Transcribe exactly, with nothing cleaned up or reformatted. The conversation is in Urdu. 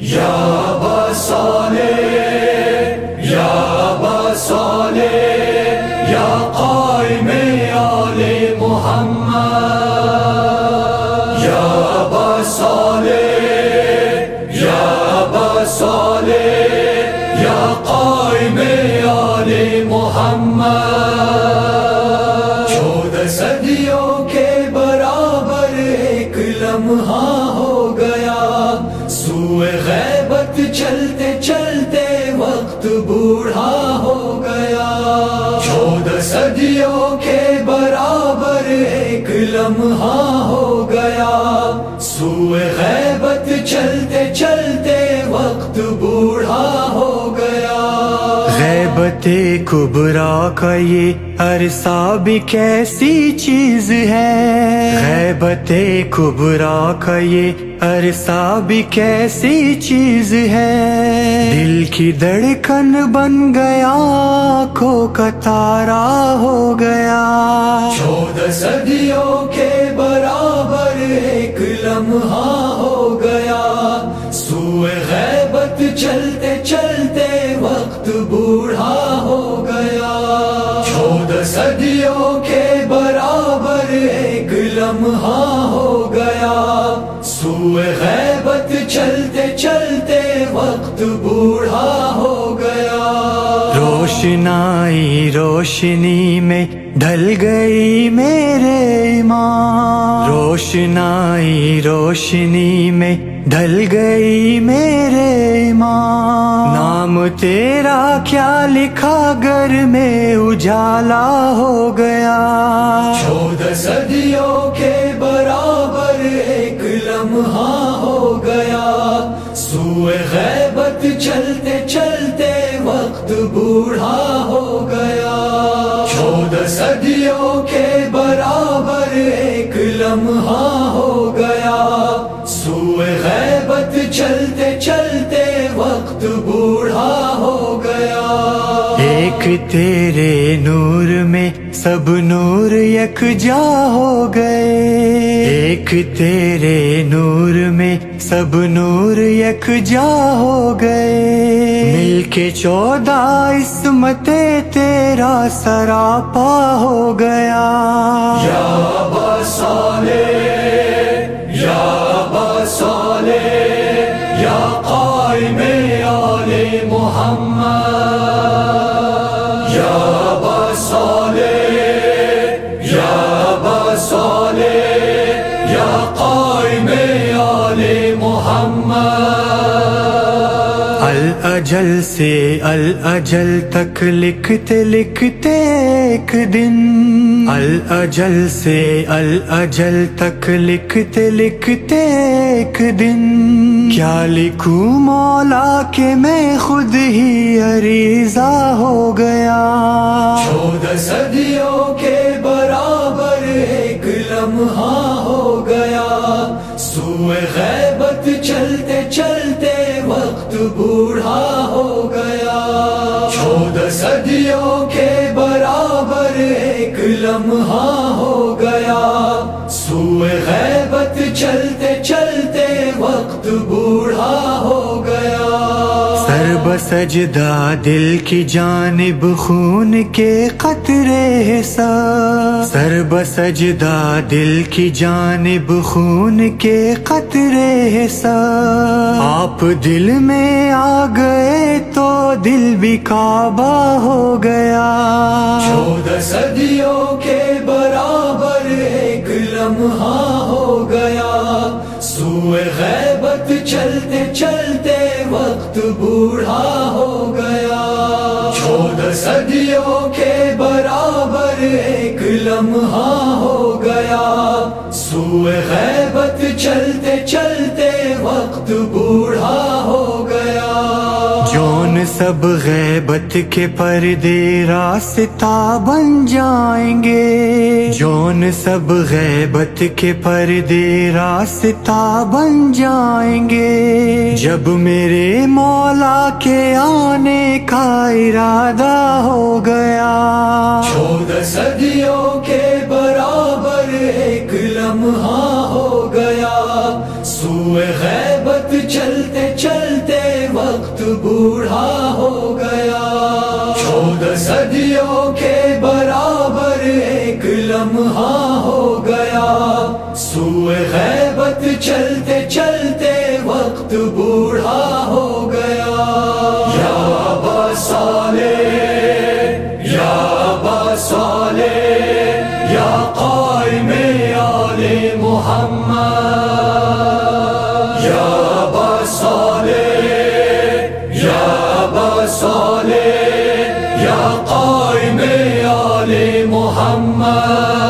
یا ابا صالح یا ابا صالح یا قائم آل محمد یا ابا صالح یا ابا صالح یا قائم آل محمد چودہ صدیوں کے برابر ایک لمحہ ہو گیا سوئے غیبت چلتے چلتے وقت بوڑھا ہو گیا چودہ صدیوں کے برابر ایک لمحہ ہو گیا سوئے غیبت چلتے چلتے وقت بوڑھا ہو گیا غیبت کبریٰ کا یہ عرصہ بھی کیسی چیز ہے غیبت کبریٰ کا یہ عرصہ بھی کیسی چیز ہے دل کی دھڑکن بن گیا آنکھوں کا تارا ہو گیا چودہ صدیوں کے برابر ایک لمحہ ہو گیا سوئے غیبت چلتے چلتے وقت بوڑھا ہو گیا چودہ صدیوں کے برابر ایک لمحہ ہو گیا سوئے غیبت چلتے چلتے وقت بوڑھا ہو گیا روشنائی روشنی میں ڈھل گئی میرے ایمان روشنائی روشنی میں ڈھل گئی میرے ایمان نام تیرا کیا لکھا گھر میں اجالا ہو گیا چودہ صدیوں کے برابر ایک لمحہ ہو گیا سوئے غیبت چلتے چلتے وقت بوڑھا ہو گیا چودہ صدیوں کے برابر ایک لمحہ ہو گیا سوئے غیبت چلتے چلتے وقت بوڑھا ہو گیا ایک تیرے نور میں سب نور یکجا ہو گئے ایک تیرے نور میں سب نور یکجا ہو گئے مل کے چودہ عصمت تیرا سراپا ہو گیا یا ابا صالح یا ابا صالح یا قائم آل محمد یا ابا صالح یا ابا صالح یا قائم آل محمد الاجل سے الاجل تک لکھتے لکھتے ایک دن الاجل سے الاجل تک لکھتے لکھتے ایک دن کیا لکھوں مولا کہ میں خود ہی عریضہ ہو گیا چودہ صدیوں کے برابر ایک لمحہ ہو گیا سوئے غیبت چلتے چلتے وقت بوڑھا ہو گیا چودہ صدیوں کے برابر ایک لمحہ ہو گیا سوئے غیبت چلتے چلتے وقت بوڑھا ہو گیا سر بسجدہ دل کی جانب خون کے قطرے سا سر بسجدہ دل کی جانب خون کے قطرے سا آپ دل میں آ گئے تو دل بھی کعبہ ہو گیا چودہ صدیوں کے برابر ایک لمحہ ہو گیا سوئے غیبت چلتے چلتے وقت بوڑھا ہو گیا چودہ صدیوں کے برابر ایک لمحہ ہو گیا سوئے غیبت چلتے چلتے وقت بوڑھا ہو گیا جون سب غیبت کے پردے راستہ بن جائیں گے جون سب غیبت کے پردے راستہ بن جائیں گے جب میرے مولا کے آنے کا ارادہ ہو گیا چودہ صدیوں کے برابر ایک لمحہ ہو گیا سو سوئے غیبت چلتے چلتے وقت بوڑھا ہو گیا، چودہ صدیوں کے برابر ایک لمحہ ہو گیا، سوئے غیبت چلتے چلتے وقت بوڑھا ہو گیا۔ یا ابا صالح، یا ابا صالح، یا قائم آل محمد، یا ابا صالح، یا ابا صالح، یا قائم آل محمد۔